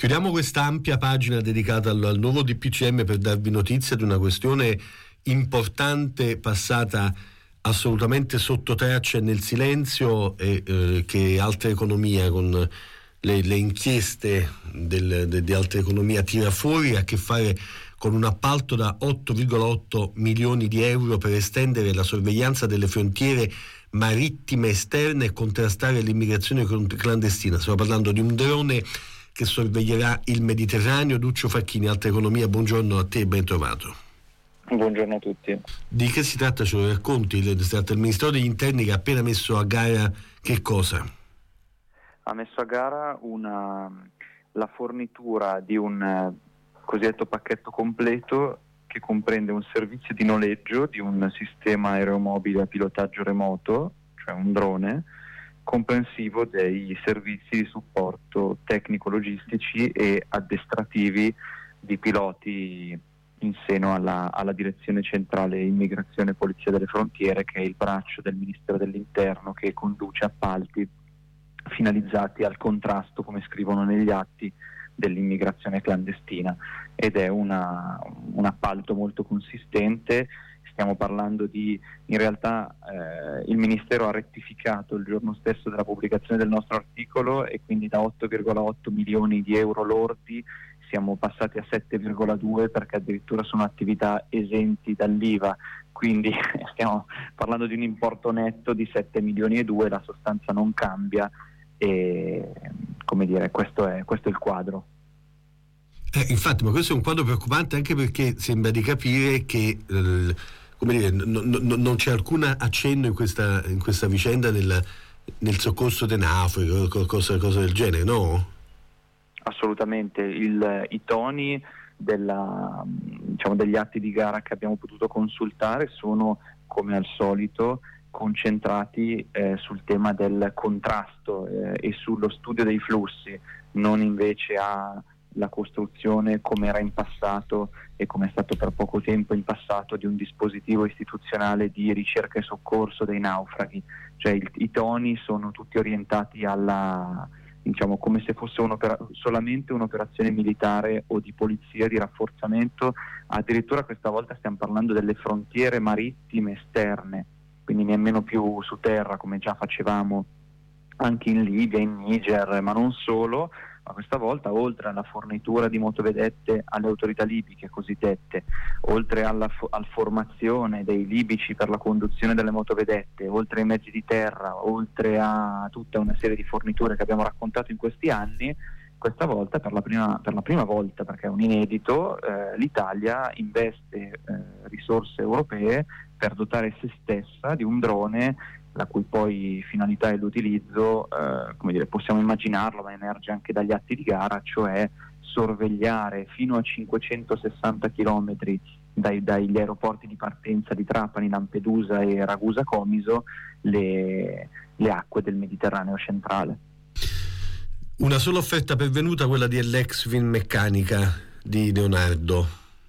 Chiudiamo questa ampia pagina dedicata al nuovo DPCM per darvi notizia di una questione importante passata assolutamente sotto traccia e nel silenzio, e che Alta Economia, con le inchieste di Alta Economia, tira fuori, ha a che fare con un appalto da 8,8 milioni di euro per estendere la sorveglianza delle frontiere marittime esterne e contrastare l'immigrazione clandestina. Stiamo parlando di un drone che sorveglierà il Mediterraneo. Duccio Facchini, Alta Economia, buongiorno a te e ben trovato. Buongiorno a tutti. Di che si tratta? Ce lo racconti? Si tratta del Ministero degli Interni che ha appena messo a gara che cosa? Ha messo a gara la fornitura di un cosiddetto pacchetto completo che comprende un servizio di noleggio di un sistema aeromobile a pilotaggio remoto, cioè un drone, comprensivo dei servizi di supporto tecnico-logistici e addestrativi di piloti in seno alla Direzione Centrale Immigrazione e Polizia delle Frontiere, che è il braccio del Ministero dell'Interno che conduce appalti finalizzati al contrasto, come scrivono negli atti, dell'immigrazione clandestina, ed è un appalto molto consistente. Stiamo parlando in realtà il Ministero ha rettificato il giorno stesso della pubblicazione del nostro articolo, e quindi da 8,8 milioni di euro lordi siamo passati a 7,2, perché addirittura sono attività esenti dall'IVA, quindi stiamo parlando di un importo netto di 7 milioni e 2, la sostanza non cambia, e come dire, questo è il quadro. Infatti, ma questo è un quadro preoccupante, anche perché sembra di capire che non c'è alcun accenno in questa vicenda nel soccorso dei naufraghi o cosa del genere, no? Assolutamente, i toni degli atti di gara che abbiamo potuto consultare sono, come al solito, concentrati sul tema del contrasto e sullo studio dei flussi, non invece alla costruzione, come era in passato e come è stato per poco tempo in passato, di un dispositivo istituzionale di ricerca e soccorso dei naufraghi. Cioè i toni sono tutti orientati alla, come se fosse solamente un'operazione militare o di polizia, di rafforzamento. Addirittura questa volta stiamo parlando delle frontiere marittime esterne, quindi nemmeno più su terra, come già facevamo anche in Libia, in Niger, ma non solo. Ma questa volta, oltre alla fornitura di motovedette alle autorità libiche cosiddette, oltre alla formazione dei libici per la conduzione delle motovedette, oltre ai mezzi di terra, oltre a tutta una serie di forniture che abbiamo raccontato in questi anni, questa volta, per la prima volta, perché è un inedito, l'Italia investe risorse europee per dotare se stessa di un drone, la cui poi finalità e l'utilizzo, possiamo immaginarlo, ma emerge anche dagli atti di gara, cioè sorvegliare fino a 560 chilometri dagli aeroporti di partenza di Trapani, Lampedusa e Ragusa Comiso le acque del Mediterraneo centrale. Una sola offerta pervenuta, quella di Finmeccanica di Leonardo.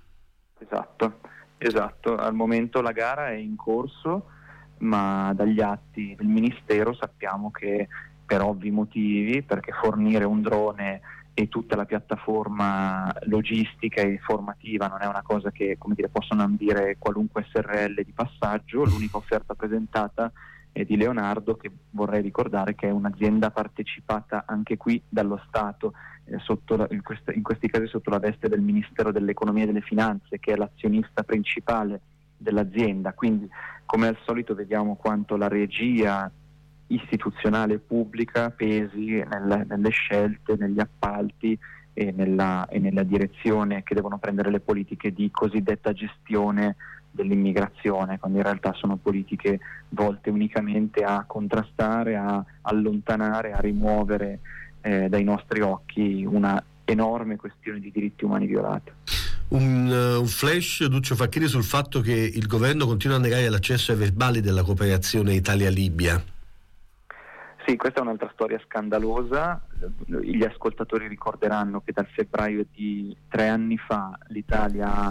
Esatto, al momento la gara è in corso, ma dagli atti del Ministero sappiamo che, per ovvi motivi, perché fornire un drone e tutta la piattaforma logistica e formativa non è una cosa che, possono ambire qualunque SRL di passaggio, l'unica offerta presentata è di Leonardo, che vorrei ricordare che è un'azienda partecipata anche qui dallo Stato, in questi casi sotto la veste del Ministero dell'Economia e delle Finanze, che è l'azionista principale dell'azienda. Quindi, come al solito, vediamo quanto la regia istituzionale pubblica pesi nelle scelte, negli appalti e nella direzione che devono prendere le politiche di cosiddetta gestione dell'immigrazione, quando in realtà sono politiche volte unicamente a contrastare, a allontanare, a rimuovere dai nostri occhi una enorme questione di diritti umani violati. Un flash, Duccio Facchini, sul fatto che il governo continua a negare l'accesso ai verbali della cooperazione Italia-Libia. Sì, questa è un'altra storia scandalosa. Gli ascoltatori ricorderanno che dal febbraio di 3 anni fa l'Italia ha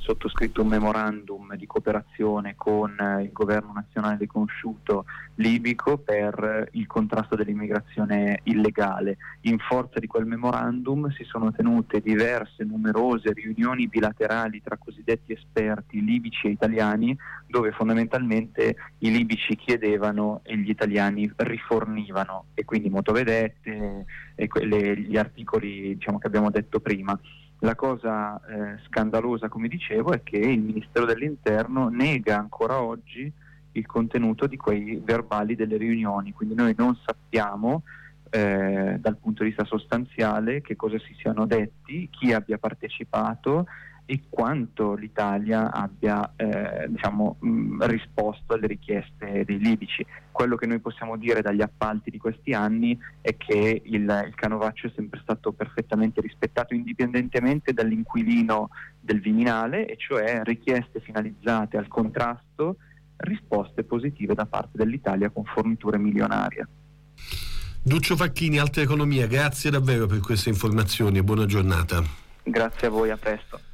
sottoscritto un memorandum di cooperazione con il governo nazionale riconosciuto libico per il contrasto dell'immigrazione illegale. In forza di quel memorandum si sono tenute diverse, numerose riunioni bilaterali tra cosiddetti esperti libici e italiani, dove fondamentalmente i libici chiedevano e gli italiani rifornivano, e quindi motovedette e gli articoli, diciamo, che abbiamo detto prima. La cosa scandalosa, come dicevo, è che il Ministero dell'Interno nega ancora oggi il contenuto di quei verbali delle riunioni, quindi noi non sappiamo dal punto di vista sostanziale che cosa si siano detti, chi abbia partecipato e quanto l'Italia abbia risposto alle richieste dei libici. Quello che noi possiamo dire dagli appalti di questi anni è che il canovaccio è sempre stato perfettamente rispettato, indipendentemente dall'inquilino del Viminale, e cioè richieste finalizzate al contrasto, risposte positive da parte dell'Italia con forniture milionarie. Duccio Facchini, Alta Economia, grazie davvero per queste informazioni e buona giornata. Grazie a voi, a presto.